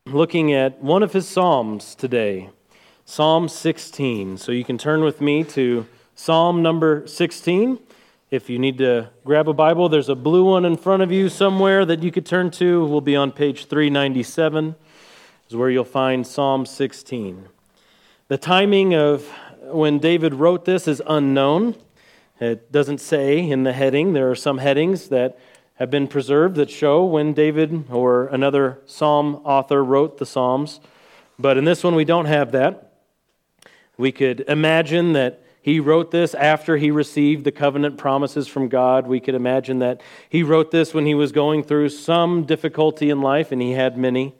looking at one of his Psalms today, Psalm 16. So you can turn with me to Psalm number 16. If you need to grab a Bible, there's a blue one in front of you somewhere that you could turn to. We'll be on page 397, is where you'll find Psalm 16. The timing of when David wrote this is unknown. It doesn't say in the heading. There are some headings that have been preserved that show when David or another psalm author wrote the Psalms. But in this one, we don't have that. We could imagine that he wrote this after he received the covenant promises from God. We could imagine that he wrote this when he was going through some difficulty in life, and he had many.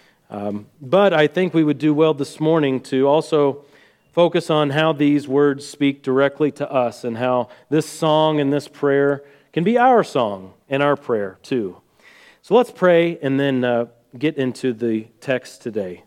But I think we would do well this morning to also focus on how these words speak directly to us and how this song and this prayer can be our song and our prayer too. So let's pray and then get into the text today.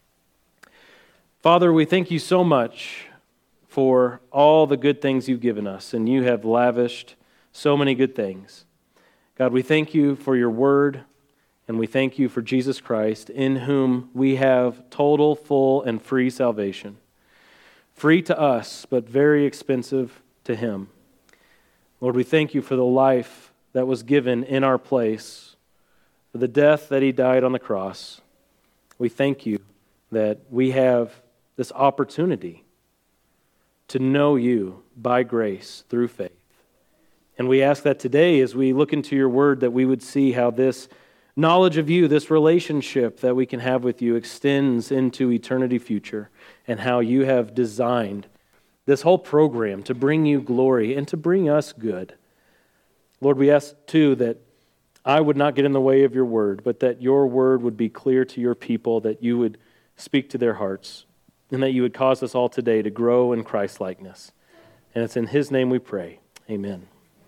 Father, we thank you so much for all the good things you've given us, and you have lavished so many good things. God, we thank you for your word, and we thank you for Jesus Christ, in whom we have total, full, and free salvation. Free to us, but very expensive to him. Lord, we thank you for the life that was given in our place, for the death that he died on the cross. We thank you that we have this opportunity to know you by grace through faith. And we ask that today, as we look into your word, that we would see how this knowledge of you, this relationship that we can have with you, extends into eternity future, and how you have designed this whole program to bring you glory and to bring us good. Lord, we ask too that I would not get in the way of your word, but that your word would be clear to your people, that you would speak to their hearts, and that you would cause us all today to grow in Christ-likeness. And it's in his name we pray. Amen.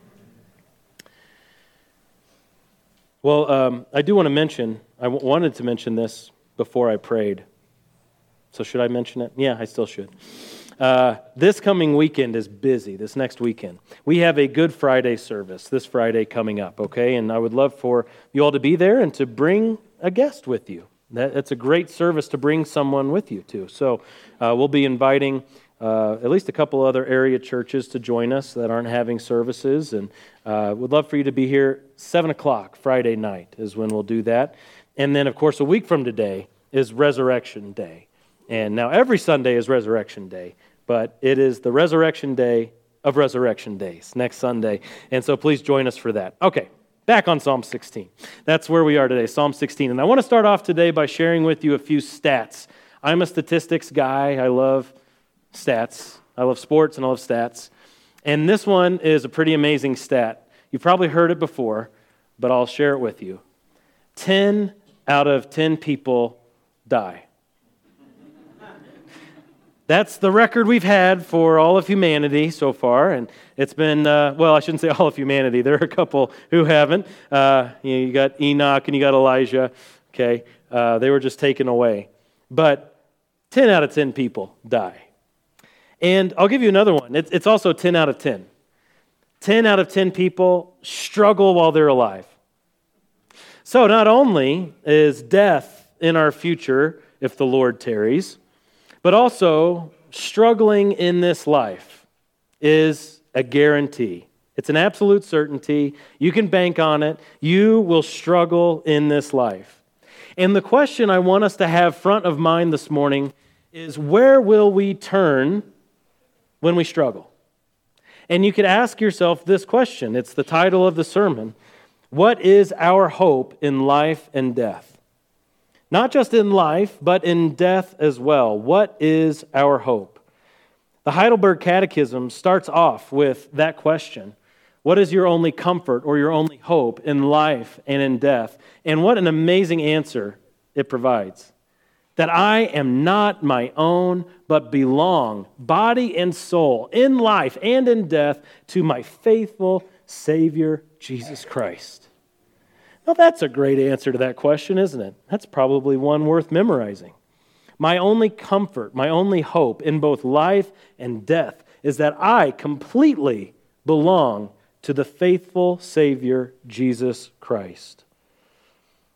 Well, I do want to mention, I wanted to mention this before I prayed. So should I mention it? Yeah, I still should. This coming weekend is busy, this next weekend. We have a Good Friday service this Friday coming up, okay? And I would love for you all to be there and to bring a guest with you. That's a great service to bring someone with you to. So we'll be inviting at least a couple other area churches to join us that aren't having services. And would love for you to be here 7 o'clock Friday night is when we'll do that. And then, of course, a week from today is Resurrection Day. And now every Sunday is Resurrection Day, but it is the Resurrection Day of Resurrection Days next Sunday. And so please join us for that. Okay. Back on Psalm 16. That's where we are today, Psalm 16. And I want to start off today by sharing with you a few stats. I'm a statistics guy. I love stats. I love sports and I love stats. And this one is a pretty amazing stat. You've probably heard it before, but I'll share it with you. 10 out of 10 people die. That's the record we've had for all of humanity so far, and it's been, well, I shouldn't say all of humanity. There are a couple who haven't. You got Enoch and you got Elijah, okay? They were just taken away. But 10 out of 10 people die. And I'll give you another one. It's also 10 out of 10. 10 out of 10 people struggle while they're alive. So not only is death in our future if the Lord tarries, but also, struggling in this life is a guarantee. It's an absolute certainty. You can bank on it. You will struggle in this life. And the question I want us to have front of mind this morning is, where will we turn when we struggle? And you could ask yourself this question. It's the title of the sermon. What is our hope in life and death? Not just in life, but in death as well. What is our hope? The Heidelberg Catechism starts off with that question. What is your only comfort or your only hope in life and in death? And what an amazing answer it provides. That I am not my own, but belong, body and soul, in life and in death, to my faithful Savior, Jesus Christ. Now, that's a great answer to that question, isn't it? That's probably one worth memorizing. My only comfort, my only hope in both life and death is that I completely belong to the faithful Savior, Jesus Christ.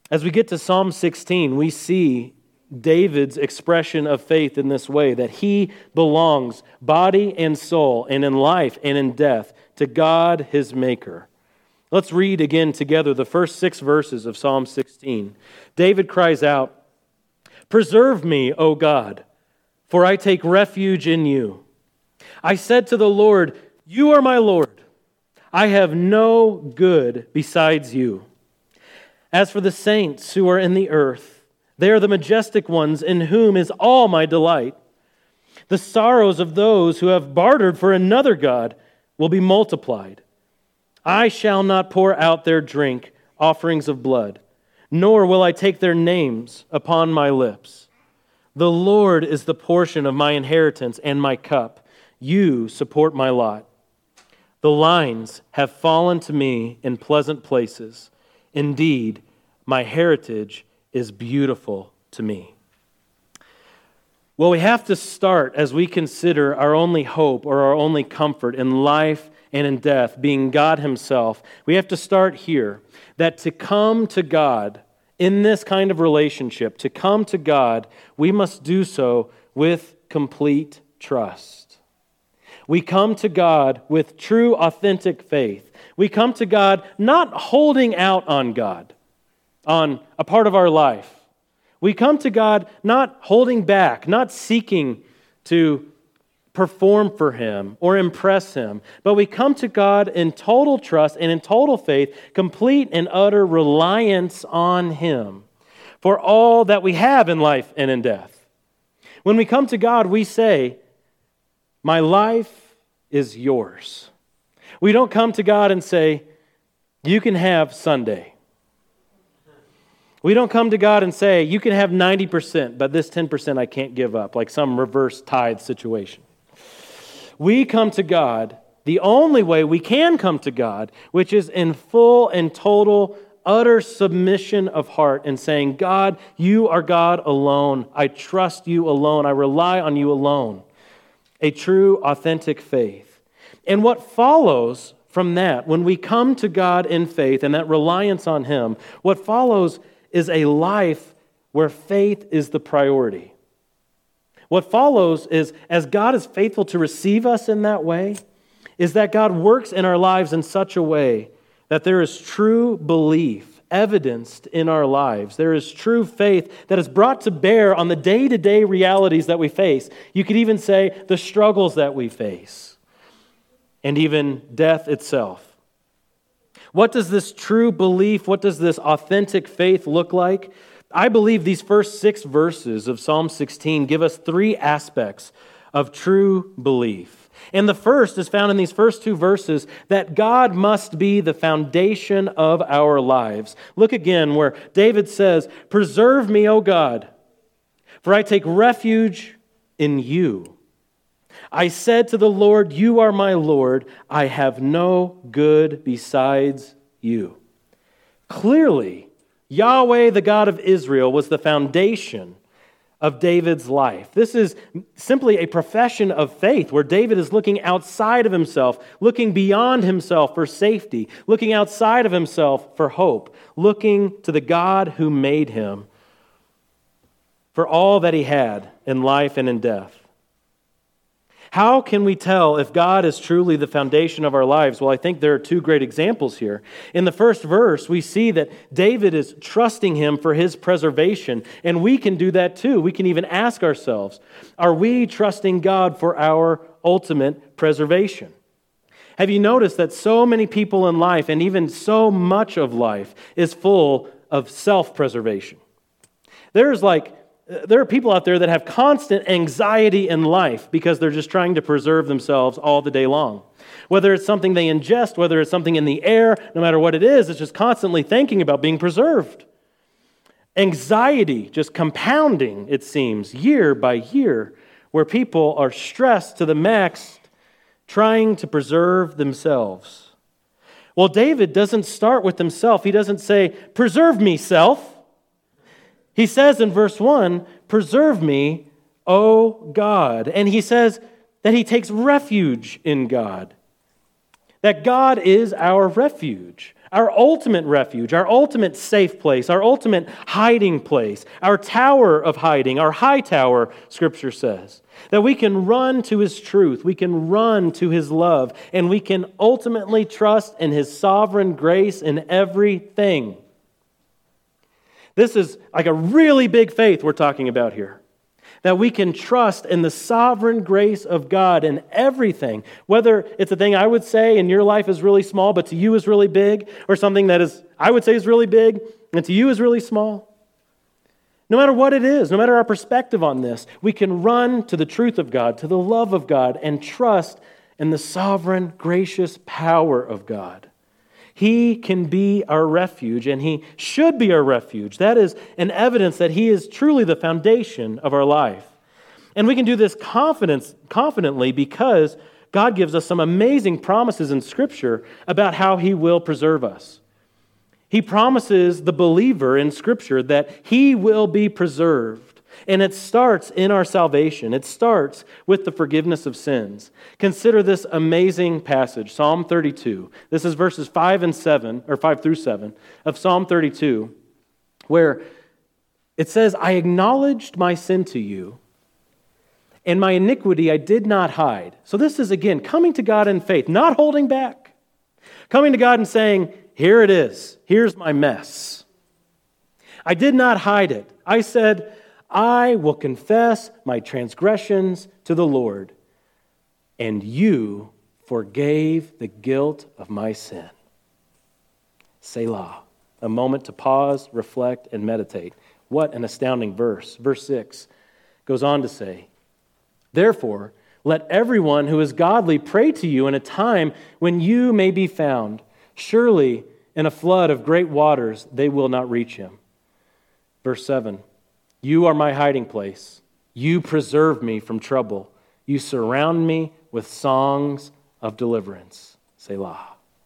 As we get to Psalm 16, we see David's expression of faith in this way, that he belongs, body and soul, and in life and in death, to God his Maker. Let's read again together the first 6 verses of Psalm 16. David cries out, "Preserve me, O God, for I take refuge in you. I said to the Lord, you are my Lord. I have no good besides you. As for the saints who are in the earth, they are the majestic ones in whom is all my delight. The sorrows of those who have bartered for another God will be multiplied. I shall not pour out their drink, offerings of blood, nor will I take their names upon my lips. The Lord is the portion of my inheritance and my cup. You support my lot. The lines have fallen to me in pleasant places. Indeed, my heritage is beautiful to me." Well, we have to start as we consider our only hope or our only comfort in life and in death, being God himself. We have to start here, that to come to God in this kind of relationship, to come to God, we must do so with complete trust. We come to God with true, authentic faith. We come to God not holding out on God, on a part of our life. We come to God not holding back, not seeking to perform for Him or impress Him, but we come to God in total trust and in total faith, complete and utter reliance on Him for all that we have in life and in death. When we come to God, we say, "My life is yours." We don't come to God and say, "You can have Sunday." We don't come to God and say, "You can have 90%, but this 10% I can't give up," like some reverse tithe situation. We come to God the only way we can come to God, which is in full and total, utter submission of heart and saying, "God, you are God alone. I trust you alone. I rely on you alone." A true, authentic faith. And what follows from that, when we come to God in faith and that reliance on Him, what follows is a life where faith is the priority. What follows is, as God is faithful to receive us in that way, is that God works in our lives in such a way that there is true belief evidenced in our lives. There is true faith that is brought to bear on the day-to-day realities that we face. You could even say the struggles that we face, and even death itself. What does this true belief, what does this authentic faith look like? I believe these first 6 verses of Psalm 16 give us 3 aspects of true belief. And the first is found in these first 2 verses, that God must be the foundation of our lives. Look again where David says, "Preserve me, O God, for I take refuge in you. I said to the Lord, you are my Lord. I have no good besides you." Clearly, Yahweh, the God of Israel, was the foundation of David's life. This is simply a profession of faith where David is looking outside of himself, looking beyond himself for safety, looking outside of himself for hope, looking to the God who made him for all that he had in life and in death. How can we tell if God is truly the foundation of our lives? Well, I think there are 2 great examples here. In the first verse, we see that David is trusting Him for his preservation, and we can do that too. We can even ask ourselves, are we trusting God for our ultimate preservation? Have you noticed that so many people in life, and even so much of life, is full of self-preservation? There are people out there that have constant anxiety in life because they're just trying to preserve themselves all the day long. Whether it's something they ingest, whether it's something in the air, no matter what it is, it's just constantly thinking about being preserved. Anxiety just compounding, it seems, year by year, where people are stressed to the max, trying to preserve themselves. Well, David doesn't start with himself. He doesn't say, "Preserve me, self." He says in verse 1, "Preserve me, O God." And he says that he takes refuge in God. That God is our refuge. Our ultimate refuge, our ultimate safe place, our ultimate hiding place, our tower of hiding, our high tower, Scripture says. That we can run to His truth, we can run to His love, and we can ultimately trust in His sovereign grace in everything. This is like a really big faith we're talking about here. That we can trust in the sovereign grace of God in everything. Whether it's a thing I would say in your life is really small, but to you is really big, or something that is I would say is really big, and to you is really small. No matter what it is, no matter our perspective on this, we can run to the truth of God, to the love of God, and trust in the sovereign, gracious power of God. He can be our refuge, and He should be our refuge. That is an evidence that He is truly the foundation of our life. And we can do this confidently because God gives us some amazing promises in Scripture about how He will preserve us. He promises the believer in Scripture that he will be preserved. And it starts in our salvation. It starts with the forgiveness of sins. Consider this amazing passage, Psalm 32. This is verses 5 through 7 of Psalm 32, where it says, I acknowledged my sin to you, and my iniquity I did not hide. So this is, again, coming to God in faith, not holding back. Coming to God and saying, here it is. Here's my mess. I did not hide it. I said, I will confess my transgressions to the Lord, and you forgave the guilt of my sin. Selah. A moment to pause, reflect, and meditate. What an astounding verse. Verse 6 goes on to say, therefore, let everyone who is godly pray to you in a time when you may be found. Surely, in a flood of great waters, they will not reach him. Verse 7, you are my hiding place. You preserve me from trouble. You surround me with songs of deliverance. Selah.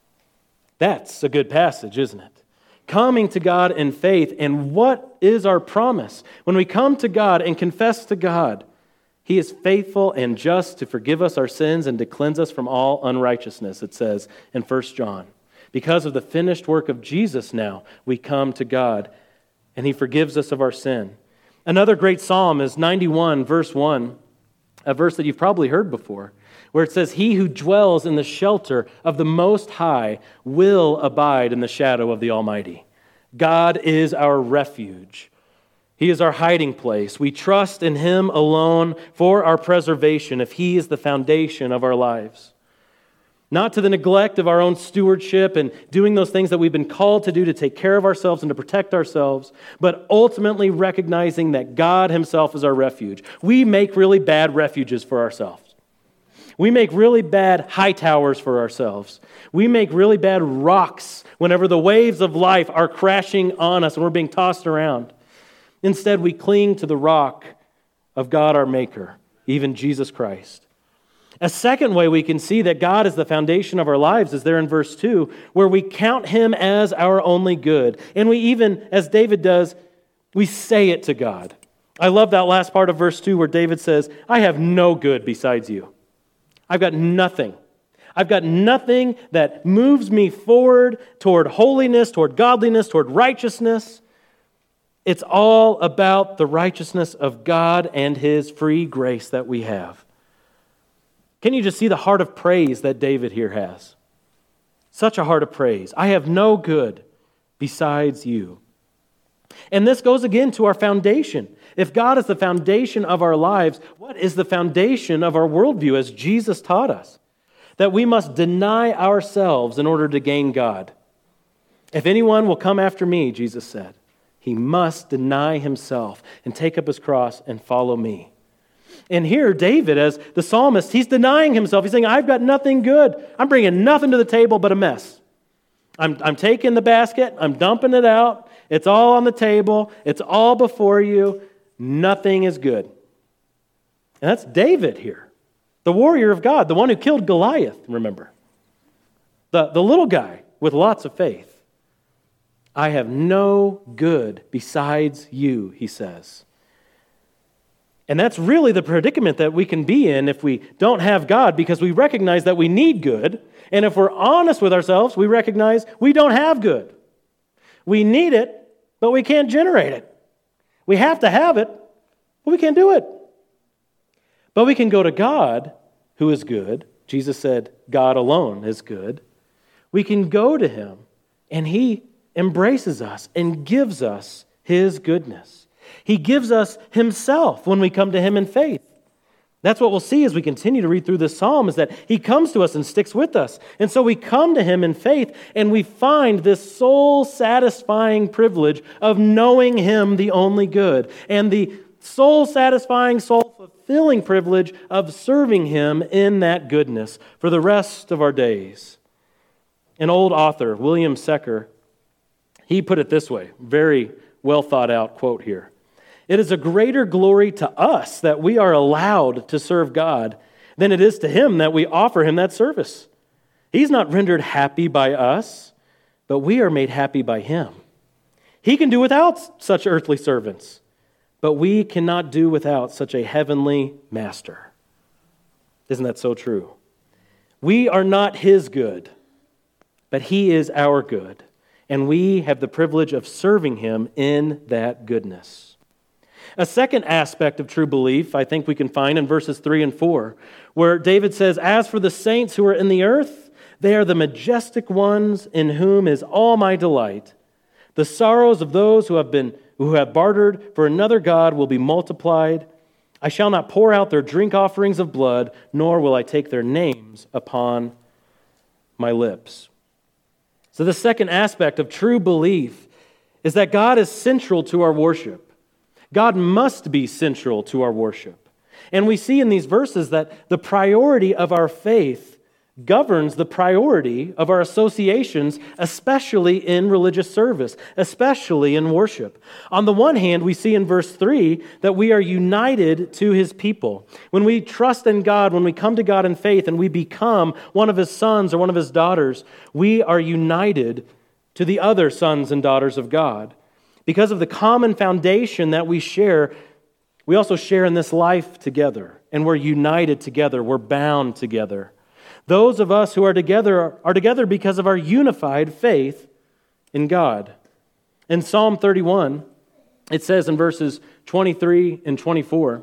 That's a good passage, isn't it? Coming to God in faith. And what is our promise? When we come to God and confess to God, He is faithful and just to forgive us our sins and to cleanse us from all unrighteousness, it says in 1 John. Because of the finished work of Jesus now, we come to God and He forgives us of our sin. Another great psalm is 91, verse 1, a verse that you've probably heard before, where it says, he who dwells in the shelter of the Most High will abide in the shadow of the Almighty. God is our refuge. He is our hiding place. We trust in Him alone for our preservation if He is the foundation of our lives. Not to the neglect of our own stewardship and doing those things that we've been called to do to take care of ourselves and to protect ourselves, but ultimately recognizing that God Himself is our refuge. We make really bad refuges for ourselves. We make really bad high towers for ourselves. We make really bad rocks whenever the waves of life are crashing on us and we're being tossed around. Instead, we cling to the rock of God our Maker, even Jesus Christ. A second way we can see that God is the foundation of our lives is there in verse 2, where we count Him as our only good. And we even, as David does, we say it to God. I love that last part of verse 2 where David says, I have no good besides you. I've got nothing. I've got nothing that moves me forward toward holiness, toward godliness, toward righteousness. It's all about the righteousness of God and His free grace that we have. Can you just see the heart of praise that David here has? Such a heart of praise. I have no good besides you. And this goes again to our foundation. If God is the foundation of our lives, what is the foundation of our worldview as Jesus taught us? That we must deny ourselves in order to gain God. If anyone will come after me, Jesus said, he must deny himself and take up his cross and follow me. And here, David, as the psalmist, he's denying himself. He's saying, I've got nothing good. I'm bringing nothing to the table but a mess. I'm taking the basket. I'm dumping it out. It's all on the table. It's all before you. Nothing is good. And that's David here, the warrior of God, the one who killed Goliath, remember. The little guy with lots of faith. I have no good besides you, he says. And that's really the predicament that we can be in if we don't have God, because we recognize that we need good. And if we're honest with ourselves, we recognize we don't have good. We need it, but we can't generate it. We have to have it, but we can't do it. But we can go to God, who is good. Jesus said, God alone is good. We can go to Him, and He embraces us and gives us His goodness. He gives us Himself when we come to Him in faith. That's what we'll see as we continue to read through this psalm, is that He comes to us and sticks with us. And so we come to Him in faith, and we find this soul-satisfying privilege of knowing Him, the only good, and the soul-satisfying, soul-fulfilling privilege of serving Him in that goodness for the rest of our days. An old author, William Secker, he put it this way, very well thought out quote here. It is a greater glory to us that we are allowed to serve God than it is to Him that we offer Him that service. He's not rendered happy by us, but we are made happy by Him. He can do without such earthly servants, but we cannot do without such a heavenly master. Isn't that so true? We are not His good, but He is our good, and we have the privilege of serving Him in that goodness. A second aspect of true belief, I think we can find in verses 3 and 4, where David says, "As for the saints who are in the earth, they are the majestic ones in whom is all my delight. The sorrows of those who have bartered for another god will be multiplied. I shall not pour out their drink offerings of blood, nor will I take their names upon my lips." So the second aspect of true belief is that God is central to our worship. God must be central to our worship. And we see in these verses that the priority of our faith governs the priority of our associations, especially in religious service, especially in worship. On the one hand, we see in verse 3 that we are united to His people. When we trust in God, when we come to God in faith and we become one of His sons or one of His daughters, we are united to the other sons and daughters of God. Because of the common foundation that we share, we also share in this life together, and we're united together, we're bound together. Those of us who are together because of our unified faith in God. In Psalm 31, it says in verses 23 and 24,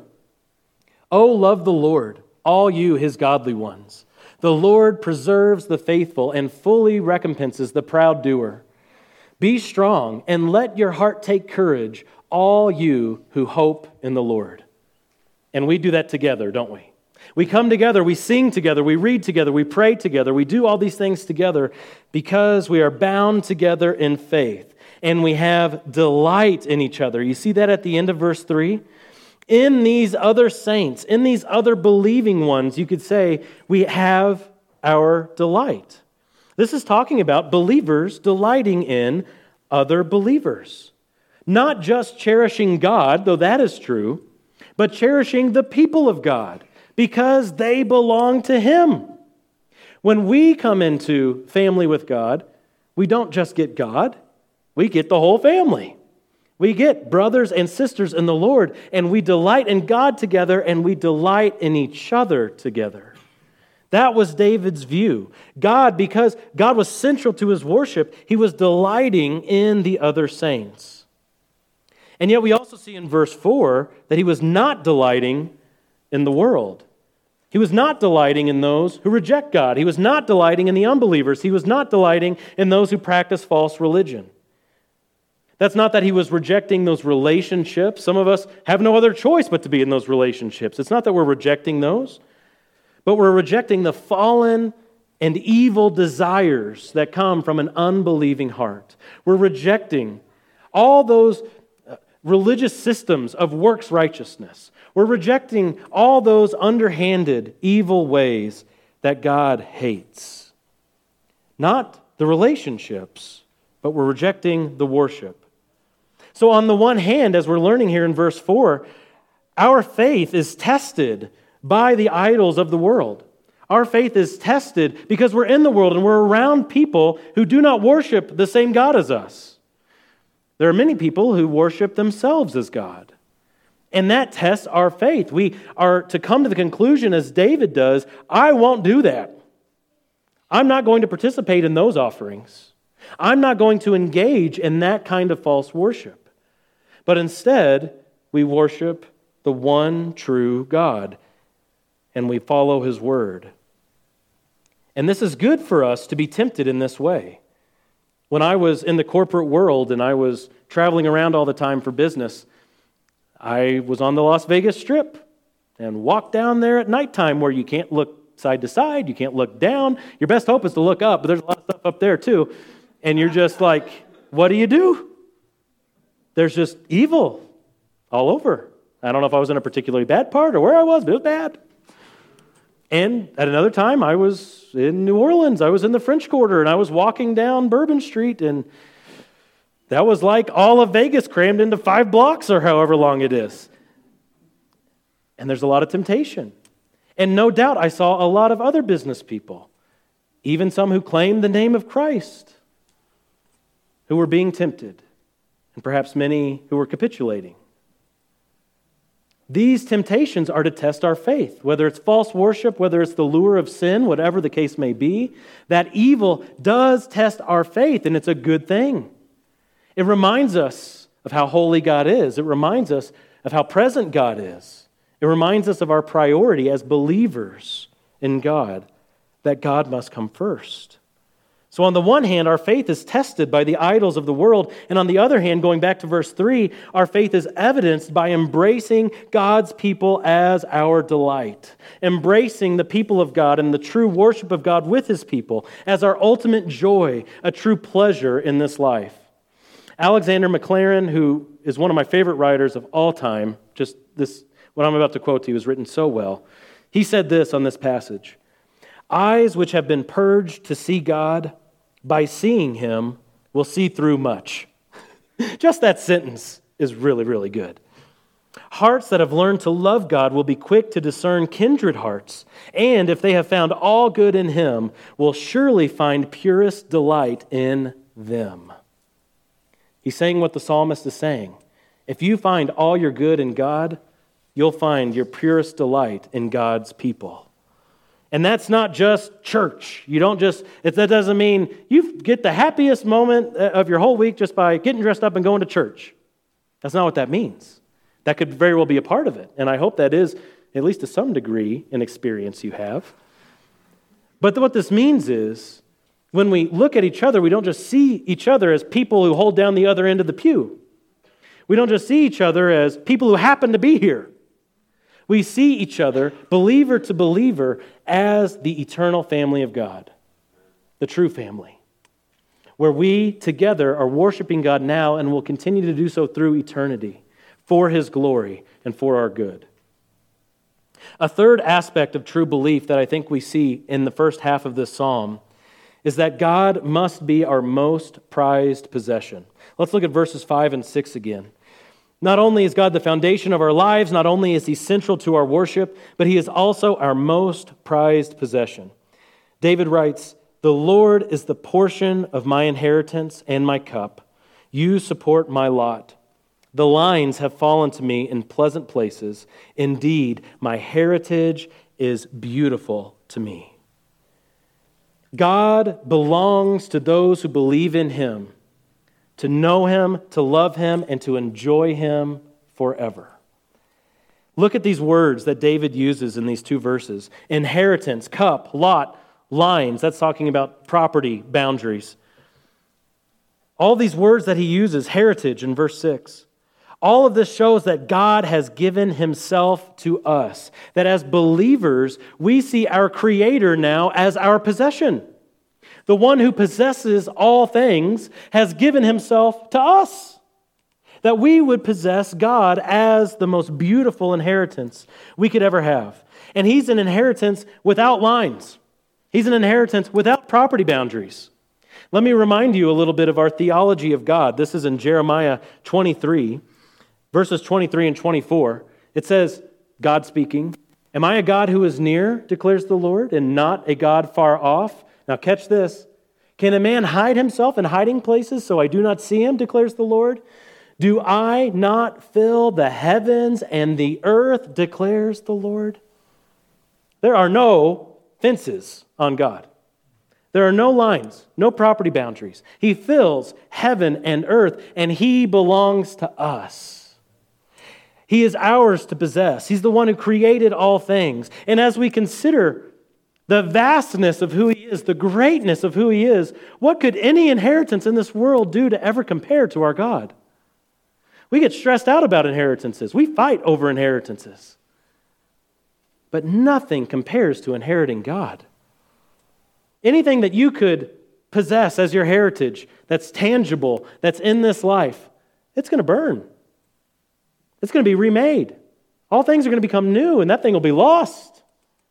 "O love the Lord, all you His godly ones. The Lord preserves the faithful and fully recompenses the proud doer. Be strong and let your heart take courage, all you who hope in the Lord." And we do that together, don't we? We come together, we sing together, we read together, we pray together, we do all these things together because we are bound together in faith and we have delight in each other. You see that at the end of verse 3? In these other saints, in these other believing ones, you could say we have our delight. This is talking about believers delighting in other believers. Not just cherishing God, though that is true, but cherishing the people of God because they belong to Him. When we come into family with God, we don't just get God, we get the whole family. We get brothers and sisters in the Lord, and we delight in God together, and we delight in each other together. That was David's view. God, because God was central to his worship, he was delighting in the other saints. And yet we also see in verse 4 that he was not delighting in the world. He was not delighting in those who reject God. He was not delighting in the unbelievers. He was not delighting in those who practice false religion. That's not that he was rejecting those relationships. Some of us have no other choice but to be in those relationships. It's not that we're rejecting those, but we're rejecting the fallen and evil desires that come from an unbelieving heart. We're rejecting all those religious systems of works righteousness. We're rejecting all those underhanded, evil ways that God hates. Not the relationships, but we're rejecting the worship. So on the one hand, as we're learning here in verse 4, our faith is tested by the idols of the world. Our faith is tested because we're in the world and we're around people who do not worship the same God as us. There are many people who worship themselves as God. And that tests our faith. We are to come to the conclusion, as David does, I won't do that. I'm not going to participate in those offerings. I'm not going to engage in that kind of false worship. But instead, we worship the one true God, and we follow His word. And this is good for us to be tempted in this way. When I was in the corporate world and I was traveling around all the time for business, I was on the Las Vegas Strip and walked down there at nighttime where you can't look side to side, you can't look down. Your best hope is to look up, but there's a lot of stuff up there too. And you're just like, what do? There's just evil all over. I don't know if I was in a particularly bad part or where I was, but it was bad. And at another time, I was in New Orleans. I was in the French Quarter, and I was walking down Bourbon Street, and that was like all of Vegas crammed into 5 blocks or however long it is. And there's a lot of temptation. And no doubt I saw a lot of other business people, even some who claimed the name of Christ, who were being tempted, and perhaps many who were capitulating. These temptations are to test our faith, whether it's false worship, whether it's the lure of sin, whatever the case may be. That evil does test our faith, and it's a good thing. It reminds us of how holy God is. It reminds us of how present God is. It reminds us of our priority as believers in God, that God must come first. So on the one hand, our faith is tested by the idols of the world, and on the other hand, going back to verse 3, our faith is evidenced by embracing God's people as our delight, embracing the people of God and the true worship of God with His people as our ultimate joy, a true pleasure in this life. Alexander Maclaren, who is one of my favorite writers of all time, just this, what I'm about to quote to you is written so well. He said this on this passage: "Eyes which have been purged to see God, by seeing Him, will see through much." Just that sentence is really, really good. Hearts that have learned to love God will be quick to discern kindred hearts, and if they have found all good in Him, will surely find purest delight in them. He's saying what the psalmist is saying. If you find all your good in God, you'll find your purest delight in God's people. And that's not just church. You don't just, that doesn't mean you get the happiest moment of your whole week just by getting dressed up and going to church. That's not what that means. That could very well be a part of it. And I hope that is, at least to some degree, an experience you have. But what this means is, when we look at each other, we don't just see each other as people who hold down the other end of the pew. We don't just see each other as people who happen to be here. We see each other, believer to believer, as the eternal family of God, the true family, where we together are worshiping God now and will continue to do so through eternity, for His glory and for our good. A third aspect of true belief that I think we see in the first half of this psalm is that God must be our most prized possession. Let's look at verses 5 and 6 again. Not only is God the foundation of our lives, not only is He central to our worship, but He is also our most prized possession. David writes, "The Lord is the portion of my inheritance and my cup. You support my lot. The lines have fallen to me in pleasant places. Indeed, my heritage is beautiful to me." God belongs to those who believe in Him, to know Him, to love Him, and to enjoy Him forever. Look at these words that David uses in these two verses. Inheritance, cup, lot, lines. That's talking about property boundaries. All these words that he uses, heritage in verse 6. All of this shows that God has given Himself to us. That as believers, we see our Creator now as our possession. The one who possesses all things has given Himself to us. That we would possess God as the most beautiful inheritance we could ever have. And He's an inheritance without lines. He's an inheritance without property boundaries. Let me remind you a little bit of our theology of God. This is in Jeremiah 23. Verses 23 and 24, it says, God speaking, "Am I a God who is near, declares the Lord, and not a God far off?" Now catch this. "Can a man hide himself in hiding places so I do not see him, declares the Lord? Do I not fill the heavens and the earth, declares the Lord? There are no fences on God. There are no lines, no property boundaries. He fills heaven and earth, and He belongs to us. He is ours to possess. He's the one who created all things. And as we consider the vastness of who He is, the greatness of who He is, what could any inheritance in this world do to ever compare to our God? We get stressed out about inheritances. We fight over inheritances. But nothing compares to inheriting God. Anything that you could possess as your heritage that's tangible, that's in this life, it's going to burn. It's going to be remade. All things are going to become new, and that thing will be lost.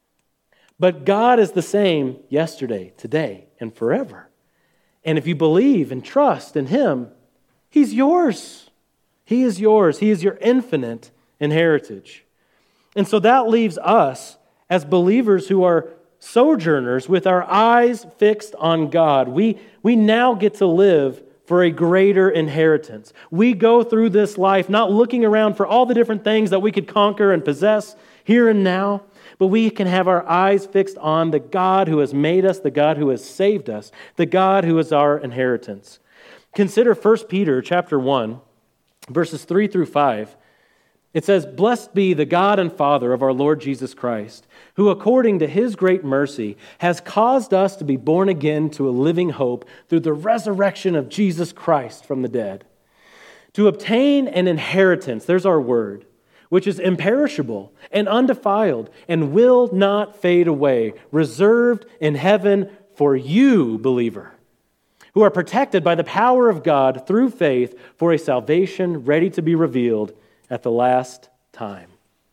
But God is the same yesterday, today, and forever. And if you believe and trust in Him, He's yours. He is yours. He is your infinite inheritance. And so that leaves us as believers who are sojourners with our eyes fixed on God. We now get to live for a greater inheritance. We go through this life not looking around for all the different things that we could conquer and possess here and now, but we can have our eyes fixed on the God who has made us, the God who has saved us, the God who is our inheritance. Consider 1 Peter chapter 1, verses 3 through 5. It says, "Blessed be the God and Father of our Lord Jesus Christ, who according to His great mercy has caused us to be born again to a living hope through the resurrection of Jesus Christ from the dead, to obtain an inheritance," there's our word, "which is imperishable and undefiled and will not fade away, reserved in heaven for you, believer, who are protected by the power of God through faith for a salvation ready to be revealed at the last time."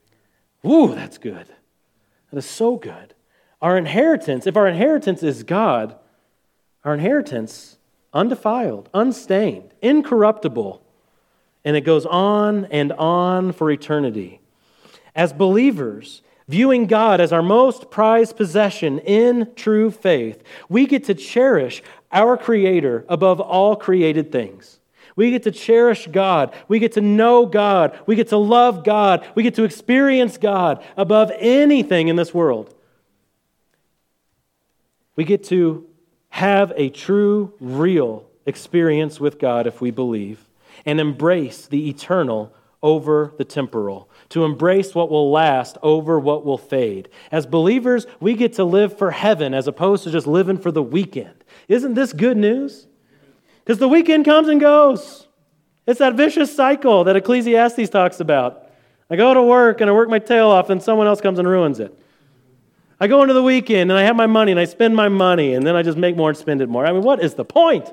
Woo, that's good. That is so good. Our inheritance, if our inheritance is God, our inheritance, undefiled, unstained, incorruptible, and it goes on and on for eternity. As believers, viewing God as our most prized possession in true faith, we get to cherish our Creator above all created things. We get to cherish God. We get to know God. We get to love God. We get to experience God above anything in this world. We get to have a true, real experience with God if we believe, and embrace the eternal over the temporal, to embrace what will last over what will fade. As believers, we get to live for heaven as opposed to just living for the weekend. Isn't this good news? Because the weekend comes and goes. It's that vicious cycle that Ecclesiastes talks about. I go to work and I work my tail off and someone else comes and ruins it. I go into the weekend and I have my money and I spend my money and then I just make more and spend it more. I mean, what is the point?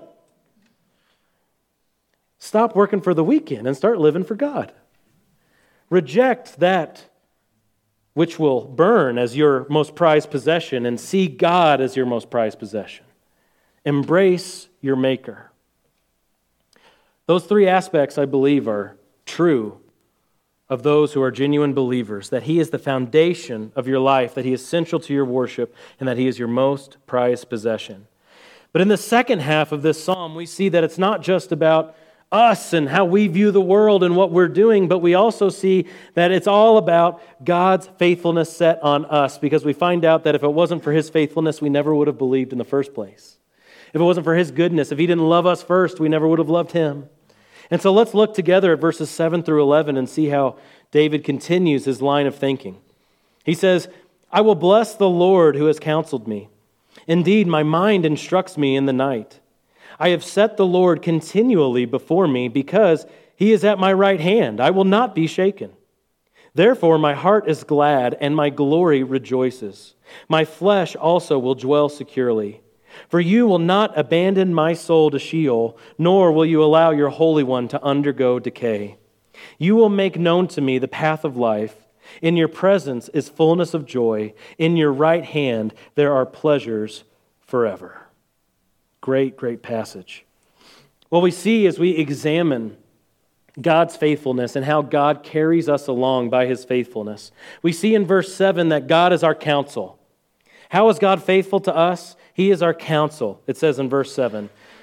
Stop working for the weekend and start living for God. Reject that which will burn as your most prized possession and see God as your most prized possession. Embrace your Maker. Those three aspects, I believe, are true of those who are genuine believers, that He is the foundation of your life, that He is central to your worship, and that He is your most prized possession. But in the second half of this psalm, we see that it's not just about us and how we view the world and what we're doing, but we also see that it's all about God's faithfulness set on us, because we find out that if it wasn't for His faithfulness, we never would have believed in the first place. If it wasn't for His goodness, if He didn't love us first, we never would have loved Him. And so let's look together at verses 7 through 11 and see how David continues his line of thinking. He says, "I will bless the Lord who has counseled me. Indeed, my mind instructs me in the night. I have set the Lord continually before me because He is at my right hand. I will not be shaken. Therefore, my heart is glad and my glory rejoices. My flesh also will dwell securely. For you will not abandon my soul to Sheol, nor will you allow your Holy One to undergo decay. You will make known to me the path of life. In your presence is fullness of joy. In your right hand there are pleasures forever." Great, great passage. What we see as we examine God's faithfulness and how God carries us along by His faithfulness, we see in verse 7 that God is our counsel. How is God faithful to us? He is our counsel, it says in verse 7.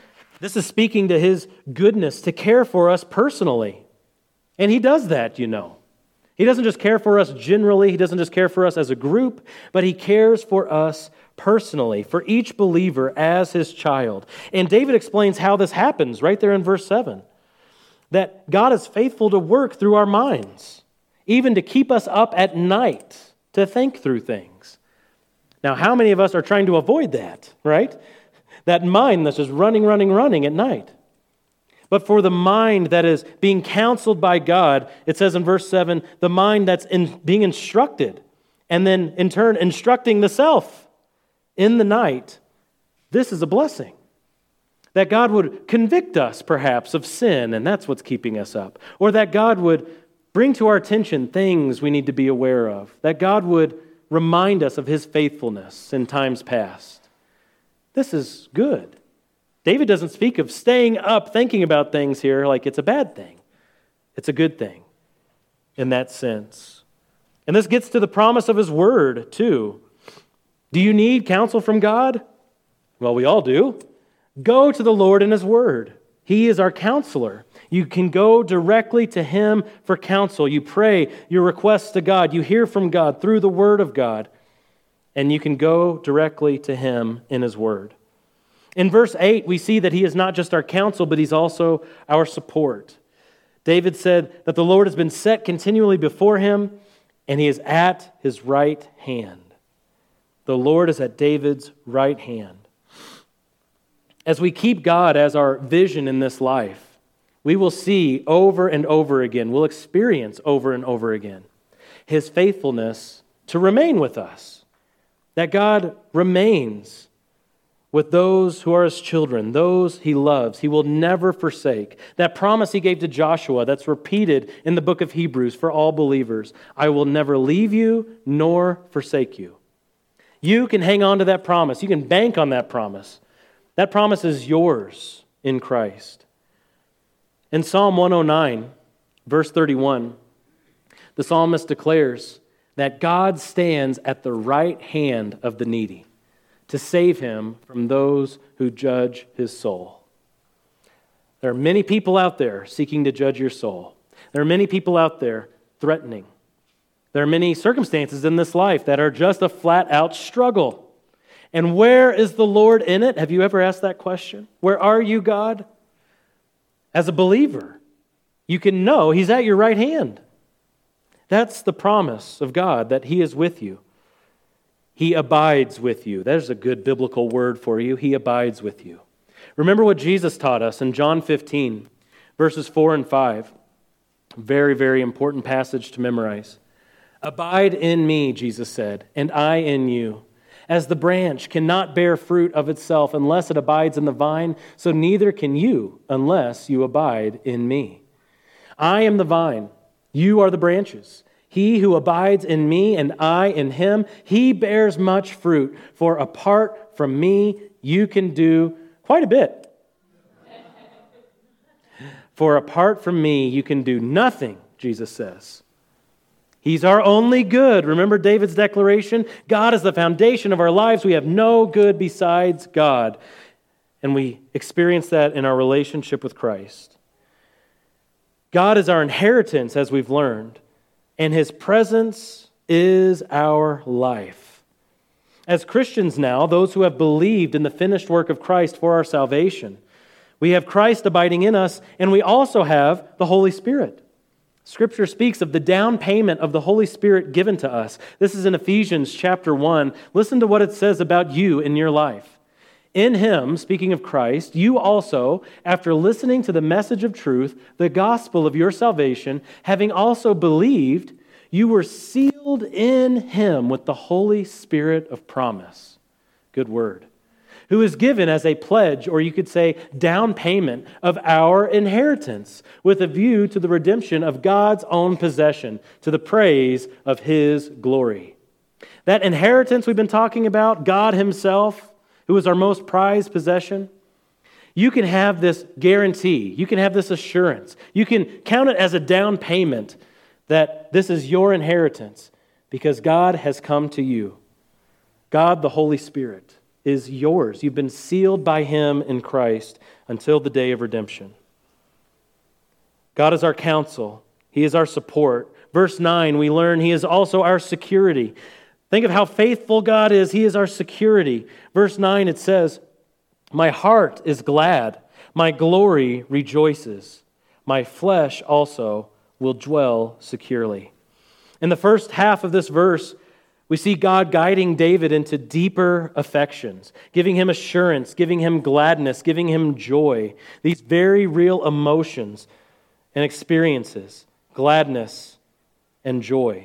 This is speaking to his goodness to care for us personally. And he does that, you know. He doesn't just care for us generally. He doesn't just care for us as a group, but he cares for us personally, for each believer as his child. And David explains how this happens right there in verse 7, that God is faithful to work through our minds, even to keep us up at night to think through things. Now, how many of us are trying to avoid that, right? That mind that's just running at night. But for the mind that is being counseled by God, it says in verse 7, the mind that's being instructed, and then in turn instructing the self in the night, this is a blessing. That God would convict us, perhaps, of sin, and that's what's keeping us up. Or that God would bring to our attention things we need to be aware of. That God would remind us of his faithfulness in times past. This is good. David doesn't speak of staying up thinking about things here like it's a bad thing. It's a good thing in that sense. And this gets to the promise of his word, too. Do you need counsel from God? Well, we all do. Go to the Lord in his word. He is our counselor. You can go directly to him for counsel. You pray your requests to God. You hear from God through the word of God. And you can go directly to him in his word. In verse 8, we see that he is not just our counsel, but he's also our support. David said that the Lord has been set continually before him, and he is at his right hand. The Lord is at David's right hand. As we keep God as our vision in this life, we will see over and over again, we'll experience over and over again, his faithfulness to remain with us. That God remains with those who are his children, those he loves. He will never forsake. That promise he gave to Joshua that's repeated in the book of Hebrews for all believers. I will never leave you nor forsake you. You can hang on to that promise. You can bank on that promise. That promise is yours in Christ. In Psalm 109, verse 31, the psalmist declares that God stands at the right hand of the needy to save him from those who judge his soul. There are many people out there seeking to judge your soul. There are many people out there threatening. There are many circumstances in this life that are just a flat-out struggle. And where is the Lord in it? Have you ever asked that question? Where are you, God? As a believer, you can know he's at your right hand. That's the promise of God, that he is with you. He abides with you. There's a good biblical word for you. He abides with you. Remember what Jesus taught us in John 15, verses 4 and 5. Very, very important passage to memorize. Abide in me, Jesus said, and I in you. As the branch cannot bear fruit of itself unless it abides in the vine, so neither can you unless you abide in me. I am the vine, you are the branches. He who abides in me and I in him, he bears much fruit. For apart from me, you can do quite a bit. For apart from me, you can do nothing, Jesus says. He's our only good. Remember David's declaration? God is the foundation of our lives. We have no good besides God. And we experience that in our relationship with Christ. God is our inheritance, as we've learned. And his presence is our life. As Christians now, those who have believed in the finished work of Christ for our salvation, we have Christ abiding in us, and we also have the Holy Spirit. Scripture speaks of the down payment of the Holy Spirit given to us. This is in Ephesians chapter 1. Listen to what it says about you in your life. In him, speaking of Christ, you also, after listening to the message of truth, the gospel of your salvation, having also believed, you were sealed in him with the Holy Spirit of promise. Good word. Who is given as a pledge, or you could say down payment, of our inheritance, with a view to the redemption of God's own possession, to the praise of his glory. That inheritance we've been talking about, God himself, who is our most prized possession, you can have this guarantee, you can have this assurance, you can count it as a down payment that this is your inheritance because God has come to you. God, the Holy Spirit, is yours. You've been sealed by Him in Christ until the day of redemption. God is our counsel. He is our support. Verse 9, we learn He is also our security. Think of how faithful God is. He is our security. Verse 9, it says, "My heart is glad, my glory rejoices. My flesh also will dwell securely." In the first half of this verse, we see God guiding David into deeper affections, giving him assurance, giving him gladness, giving him joy. These very real emotions and experiences, gladness and joy.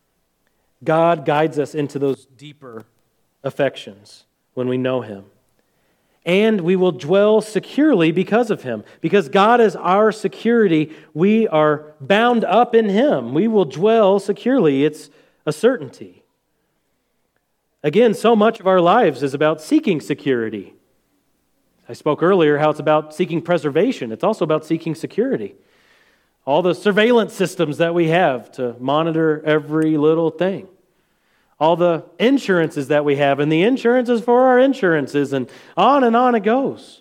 God guides us into those deeper affections when we know Him. And we will dwell securely because of Him. Because God is our security, we are bound up in Him. We will dwell securely. It's a certainty. Again, so much of our lives is about seeking security. I spoke earlier how it's about seeking preservation. It's also about seeking security. All the surveillance systems that we have to monitor every little thing. All the insurances that we have, and the insurances for our insurances, and on it goes.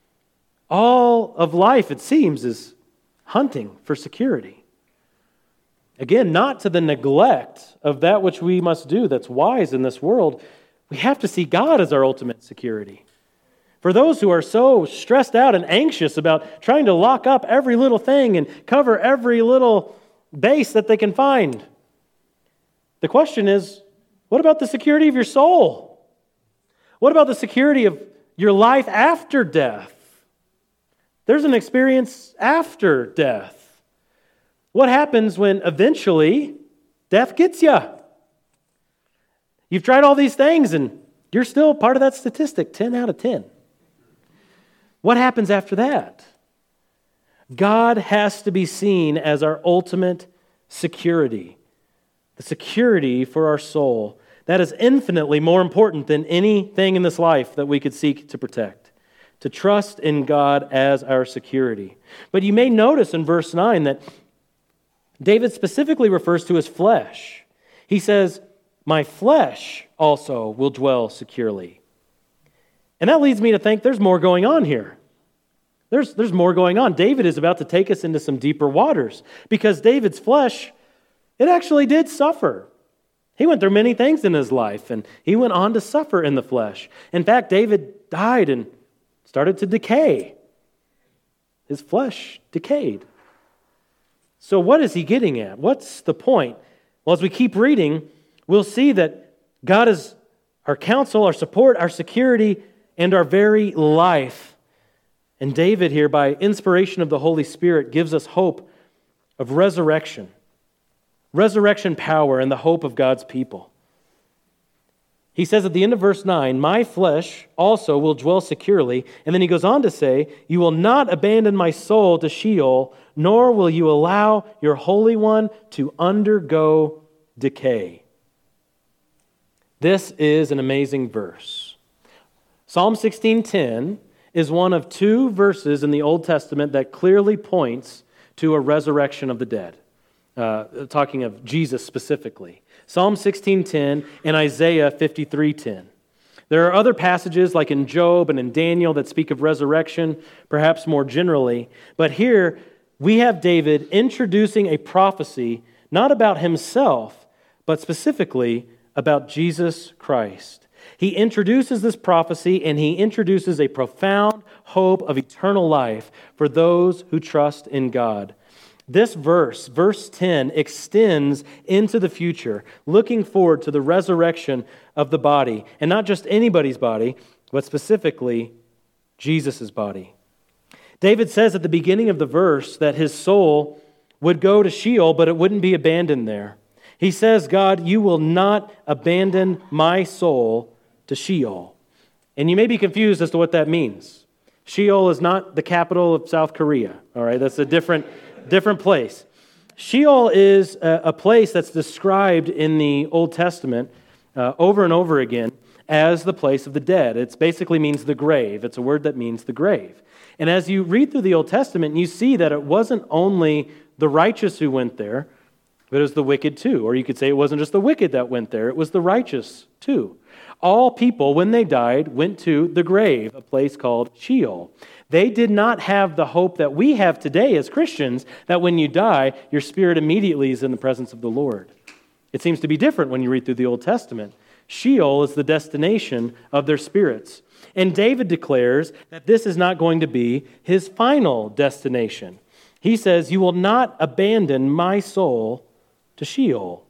All of life, it seems, is hunting for security. Again, not to the neglect of that which we must do that's wise in this world. We have to see God as our ultimate security. For those who are so stressed out and anxious about trying to lock up every little thing and cover every little base that they can find, the question is, what about the security of your soul? What about the security of your life after death? There's an experience after death. What happens when eventually death gets you? You've tried all these things and you're still part of that statistic, 10 out of 10. What happens after that? God has to be seen as our ultimate security, the security for our soul. That is infinitely more important than anything in this life that we could seek to protect, to trust in God as our security. But you may notice in verse 9 that David specifically refers to his flesh. He says, "My flesh also will dwell securely." And that leads me to think there's more going on here. There's more going on. David is about to take us into some deeper waters because David's flesh, it actually did suffer. He went through many things in his life, and he went on to suffer in the flesh. In fact, David died and started to decay. His flesh decayed. So what is he getting at? What's the point? Well, as we keep reading, we'll see that God is our counsel, our support, our security, and our very life. And David here, by inspiration of the Holy Spirit, gives us hope of resurrection power, and the hope of God's people. He says at the end of verse 9, "My flesh also will dwell securely." And then he goes on to say, "You will not abandon my soul to Sheol, nor will you allow your Holy One to undergo decay." This is an amazing verse. Psalm 16:10 is one of two verses in the Old Testament that clearly points to a resurrection of the dead. Talking of Jesus specifically. Psalm 16:10 and Isaiah 53:10. There are other passages like in Job and in Daniel that speak of resurrection, perhaps more generally. But here we have David introducing a prophecy not about himself, but specifically about Jesus Christ. He introduces this prophecy and he introduces a profound hope of eternal life for those who trust in God. This verse, verse 10, extends into the future, looking forward to the resurrection of the body, and not just anybody's body, but specifically Jesus' body. David says at the beginning of the verse that his soul would go to Sheol, but it wouldn't be abandoned there. He says, "God, you will not abandon my soul to Sheol." And you may be confused as to what that means. Sheol is not the capital of South Korea, all right? That's a different place. Sheol is a place that's described in the Old Testament over and over again as the place of the dead. It basically means the grave. It's a word that means the grave. And as you read through the Old Testament, you see that it wasn't only the righteous who went there. but it was the wicked too. Or you could say it wasn't just the wicked that went there, it was the righteous too. All people, when they died, went to the grave, a place called Sheol. They did not have the hope that we have today as Christians, that when you die, your spirit immediately is in the presence of the Lord. It seems to be different when you read through the Old Testament. Sheol is the destination of their spirits. And David declares that this is not going to be his final destination. He says, "You will not abandon my soul to Sheol."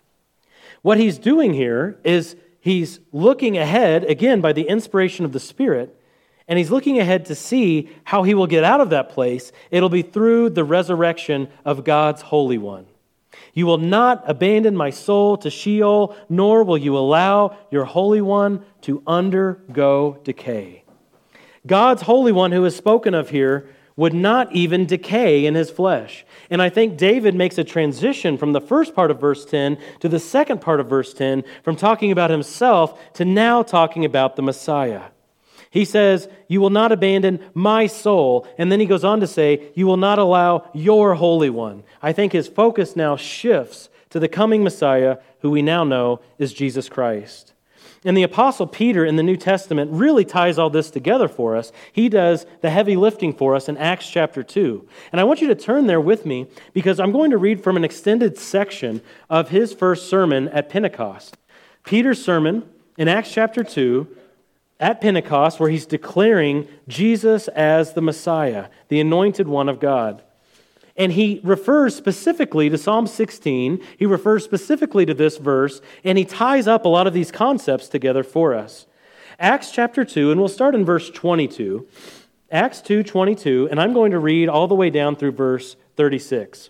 What he's doing here is he's looking ahead, again, by the inspiration of the Spirit, and he's looking ahead to see how he will get out of that place. It'll be through the resurrection of God's Holy One. "You will not abandon my soul to Sheol, nor will you allow your Holy One to undergo decay." God's Holy One, who is spoken of here, would not even decay in his flesh. And I think David makes a transition from the first part of verse 10 to the second part of verse 10, from talking about himself to now talking about the Messiah. He says, "You will not abandon my soul." And then he goes on to say, "You will not allow your Holy One." I think his focus now shifts to the coming Messiah, who we now know is Jesus Christ. And the Apostle Peter in the New Testament really ties all this together for us. He does the heavy lifting for us in Acts chapter 2. And I want you to turn there with me, because I'm going to read from an extended section of his first sermon at Pentecost. Peter's sermon in Acts chapter 2 at Pentecost, where he's declaring Jesus as the Messiah, the anointed one of God. And he refers specifically to Psalm 16. He refers specifically to this verse, and he ties up a lot of these concepts together for us. Acts chapter 2, and we'll start in verse 22. Acts 2:22, and I'm going to read all the way down through verse 36.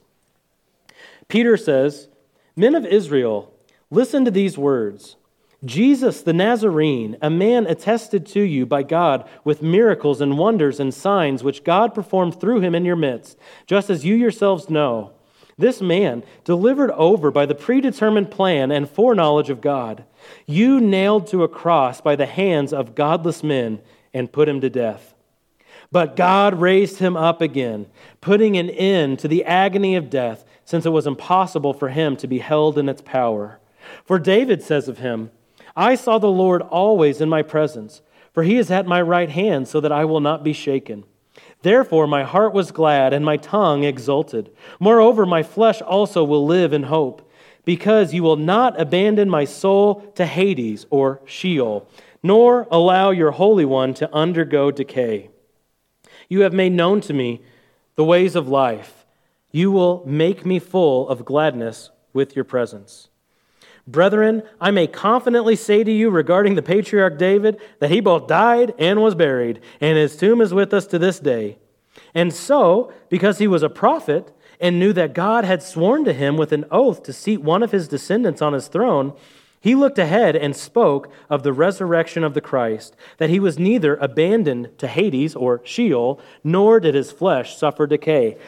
Peter says, "Men of Israel, listen to these words. Jesus the Nazarene, a man attested to you by God with miracles and wonders and signs which God performed through him in your midst, just as you yourselves know. This man, delivered over by the predetermined plan and foreknowledge of God, you nailed to a cross by the hands of godless men and put him to death. But God raised him up again, putting an end to the agony of death, since it was impossible for him to be held in its power. For David says of him, 'I saw the Lord always in my presence, for he is at my right hand, so that I will not be shaken. Therefore my heart was glad and my tongue exulted. Moreover, my flesh also will live in hope, because you will not abandon my soul to Hades,' or Sheol, 'nor allow your Holy One to undergo decay. You have made known to me the ways of life. You will make me full of gladness with your presence. Brethren, I may confidently say to you regarding the patriarch David that he both died and was buried, and his tomb is with us to this day. And so, because he was a prophet and knew that God had sworn to him with an oath to seat one of his descendants on his throne, he looked ahead and spoke of the resurrection of the Christ, that he was neither abandoned to Hades or Sheol, nor did his flesh suffer decay.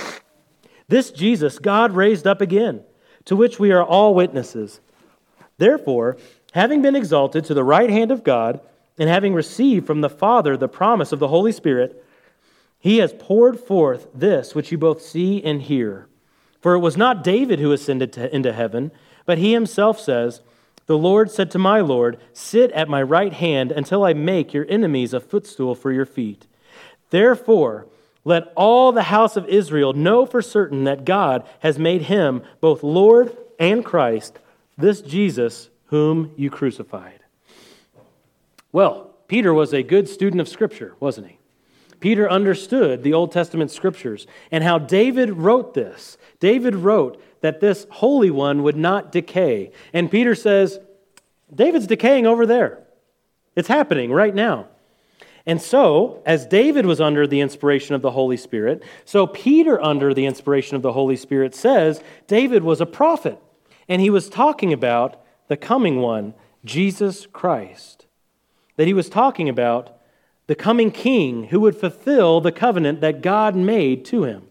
This Jesus God raised up again, to which we are all witnesses. Therefore, having been exalted to the right hand of God, and having received from the Father the promise of the Holy Spirit, he has poured forth this which you both see and hear. For it was not David who ascended into heaven, but he himself says, 'The Lord said to my Lord, sit at my right hand until I make your enemies a footstool for your feet.' Therefore, let all the house of Israel know for certain that God has made him both Lord and Christ, this Jesus whom you crucified." Well, Peter was a good student of Scripture, wasn't he? Peter understood the Old Testament Scriptures and how David wrote this. David wrote that this Holy One would not decay. And Peter says, David's decaying over there. It's happening right now. And so, as David was under the inspiration of the Holy Spirit, so Peter, under the inspiration of the Holy Spirit, says David was a prophet. And he was talking about the coming one, Jesus Christ. That he was talking about the coming king who would fulfill the covenant that God made to him.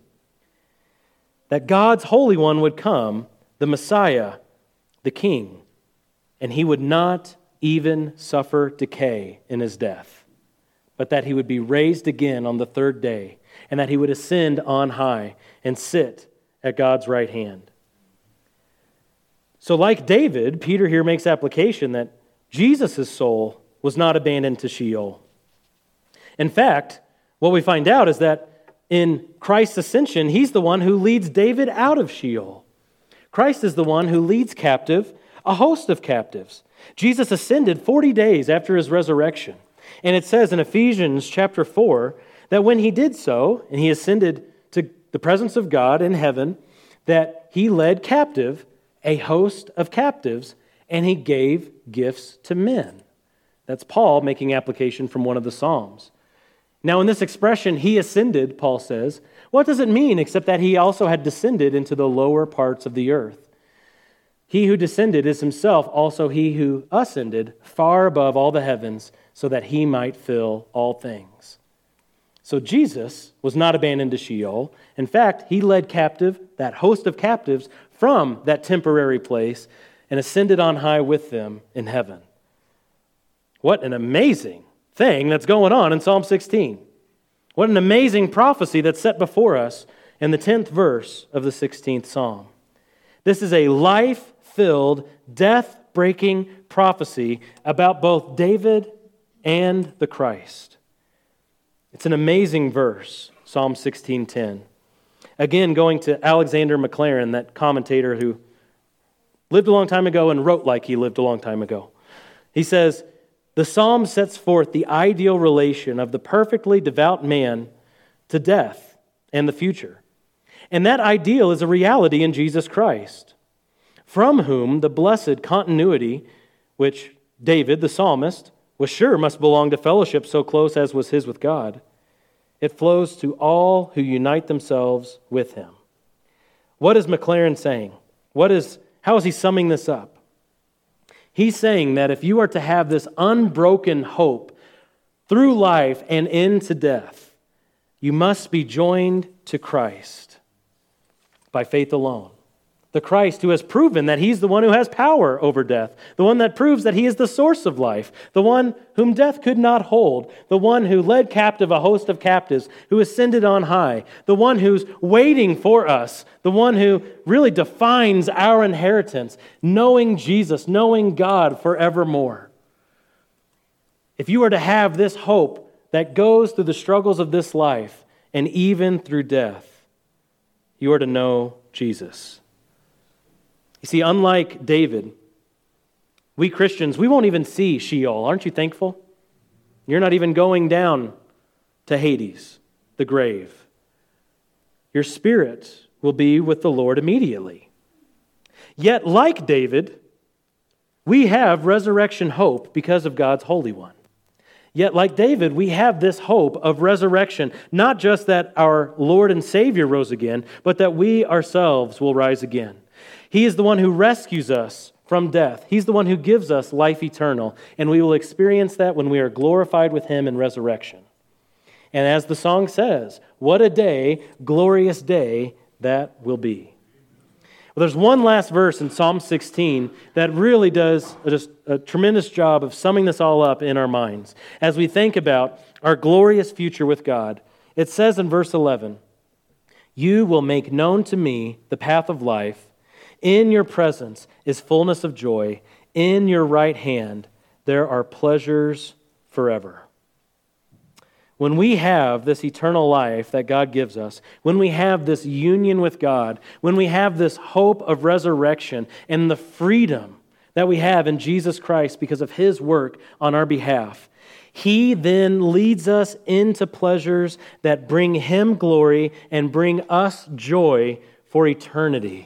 That God's Holy One would come, the Messiah, the king, and he would not even suffer decay in his death, but that he would be raised again on the third day, and that he would ascend on high and sit at God's right hand. So like David, Peter here makes application that Jesus' soul was not abandoned to Sheol. In fact, what we find out is that in Christ's ascension, he's the one who leads David out of Sheol. Christ is the one who leads captive a host of captives. Jesus ascended 40 days after his resurrection. And it says in Ephesians chapter 4 that when he did so, and he ascended to the presence of God in heaven, that he led captive a host of captives, and he gave gifts to men. That's Paul making application from one of the Psalms. Now, in this expression, he ascended, Paul says, what does it mean except that he also had descended into the lower parts of the earth? He who descended is himself also he who ascended far above all the heavens so that he might fill all things. So Jesus was not abandoned to Sheol. In fact, he led captive that host of captives from that temporary place and ascended on high with them in heaven. What an amazing thing that's going on in Psalm 16. What an amazing prophecy that's set before us in the 10th verse of the 16th Psalm. This is a life-filled, death-breaking prophecy about both David and the Christ. It's an amazing verse, Psalm 16:10. Again, going to Alexander Maclaren, that commentator who lived a long time ago and wrote like he lived a long time ago. He says, the psalm sets forth the ideal relation of the perfectly devout man to death and the future. And that ideal is a reality in Jesus Christ, from whom the blessed continuity, which David, the psalmist, was sure must belong to fellowship so close as was his with God, it flows to all who unite themselves with him. What is Maclaren saying? How is he summing this up? He's saying that if you are to have this unbroken hope through life and into death, you must be joined to Christ by faith alone. The Christ who has proven that he's the one who has power over death, the one that proves that he is the source of life, the one whom death could not hold, the one who led captive a host of captives, who ascended on high, the one who's waiting for us, the one who really defines our inheritance, knowing Jesus, knowing God forevermore. If you are to have this hope that goes through the struggles of this life and even through death, you are to know Jesus. You see, unlike David, we Christians, we won't even see Sheol. Aren't you thankful? You're not even going down to Hades, the grave. Your spirit will be with the Lord immediately. Yet, like David, we have resurrection hope because of God's Holy One. Yet, like David, we have this hope of resurrection, not just that our Lord and Savior rose again, but that we ourselves will rise again. He is the one who rescues us from death. He's the one who gives us life eternal, and we will experience that when we are glorified with him in resurrection. And as the song says, what a day, glorious day that will be. Well, there's one last verse in Psalm 16 that really does just a tremendous job of summing this all up in our minds. As we think about our glorious future with God, it says in verse 11, "You will make known to me the path of life. In your presence is fullness of joy. In your right hand there are pleasures forever." When we have this eternal life that God gives us, when we have this union with God, when we have this hope of resurrection and the freedom that we have in Jesus Christ because of his work on our behalf, he then leads us into pleasures that bring him glory and bring us joy for eternity.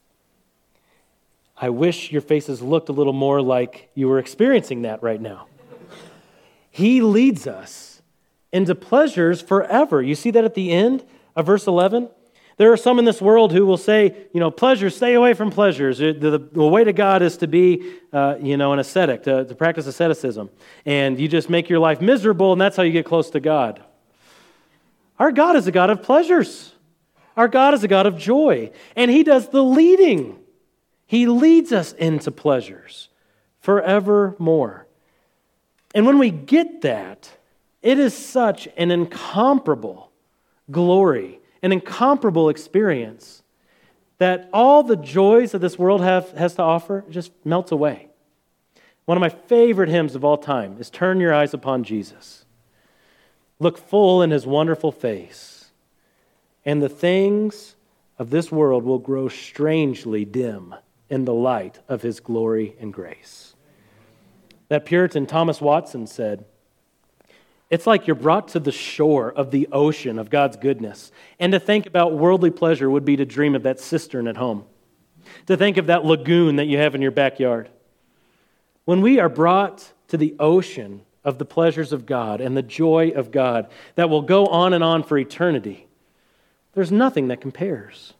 I wish your faces looked a little more like you were experiencing that right now. He leads us into pleasures forever. You see that at the end of verse 11? There are some in this world who will say, pleasures, stay away from pleasures. The way to God is to be, an ascetic, to practice asceticism. And you just make your life miserable, and that's how you get close to God. Our God is a God of pleasures. Our God is a God of joy. And he does the leading. He leads us into pleasures forevermore. And when we get that, it is such an incomparable glory, an incomparable experience that all the joys that this world has to offer just melts away. One of my favorite hymns of all time is Turn Your Eyes Upon Jesus. Look full in His wonderful face, and the things of this world will grow strangely dim in the light of His glory and grace. That Puritan Thomas Watson said, it's like you're brought to the shore of the ocean of God's goodness. And to think about worldly pleasure would be to dream of that cistern at home. To think of that lagoon that you have in your backyard. When we are brought to the ocean of the pleasures of God and the joy of God that will go on and on for eternity, there's nothing that compares.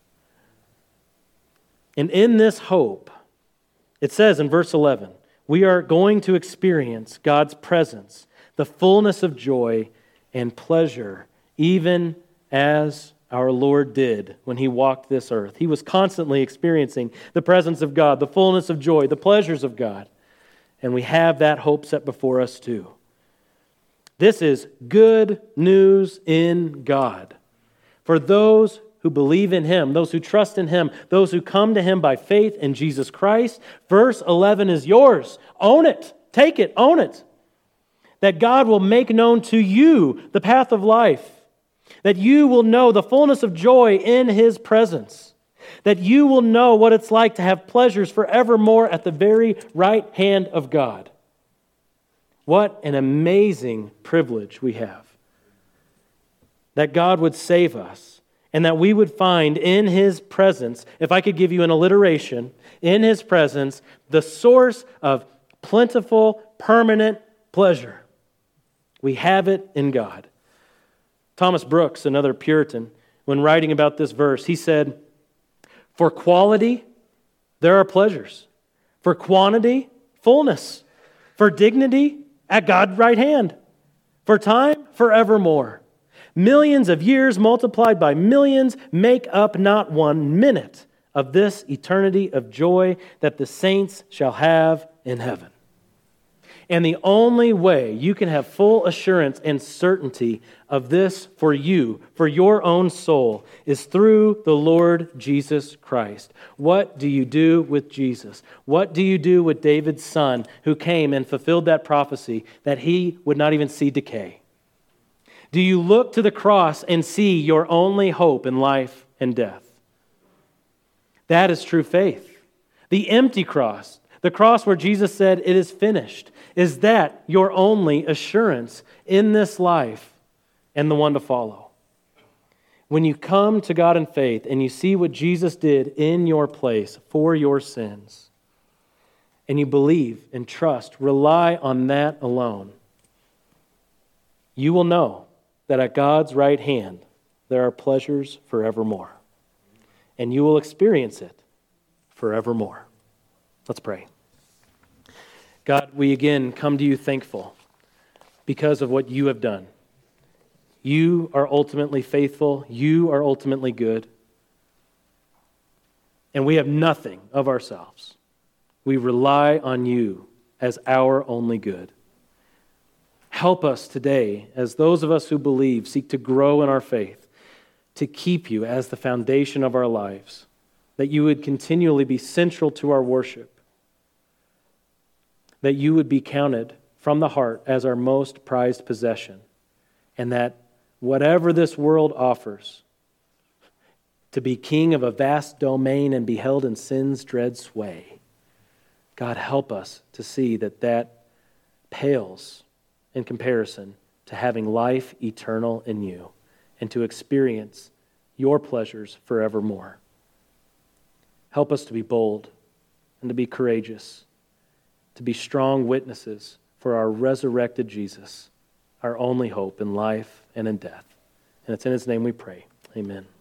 And in this hope, it says in verse 11, we are going to experience God's presence, the fullness of joy and pleasure, even as our Lord did when He walked this earth. He was constantly experiencing the presence of God, the fullness of joy, the pleasures of God. And we have that hope set before us too. This is good news in God. For those who believe in Him, those who trust in Him, those who come to Him by faith in Jesus Christ, verse 11 is yours. Own it. Take it. Own it. That God will make known to you the path of life. That you will know the fullness of joy in His presence. That you will know what it's like to have pleasures forevermore at the very right hand of God. What an amazing privilege we have. That God would save us and that we would find in His presence, if I could give you an alliteration, in His presence, the source of plentiful, permanent pleasure. We have it in God. Thomas Brooks, another Puritan, when writing about this verse, he said, for quality, there are pleasures. For quantity, fullness. For dignity, at God's right hand. For time, forevermore. Millions of years multiplied by millions make up not 1 minute of this eternity of joy that the saints shall have in heaven. And the only way you can have full assurance and certainty of this for you, for your own soul, is through the Lord Jesus Christ. What do you do with Jesus? What do you do with David's son who came and fulfilled that prophecy that he would not even see decay? Do you look to the cross and see your only hope in life and death? That is true faith. The empty cross, the cross where Jesus said, it is finished. Is that your only assurance in this life and the one to follow? When you come to God in faith and you see what Jesus did in your place for your sins, and you believe and trust, rely on that alone, you will know that at God's right hand there are pleasures forevermore. And you will experience it forevermore. Let's pray. God, we again come to you thankful because of what you have done. You are ultimately faithful. You are ultimately good. And we have nothing of ourselves. We rely on you as our only good. Help us today, as those of us who believe seek to grow in our faith, to keep you as the foundation of our lives, that you would continually be central to our worship, that you would be counted from the heart as our most prized possession, and that whatever this world offers, to be king of a vast domain and be held in sin's dread sway, God, help us to see that that pales in comparison to having life eternal in you and to experience your pleasures forevermore. Help us to be bold and to be courageous, to be strong witnesses for our resurrected Jesus, our only hope in life and in death. And it's in His name we pray. Amen.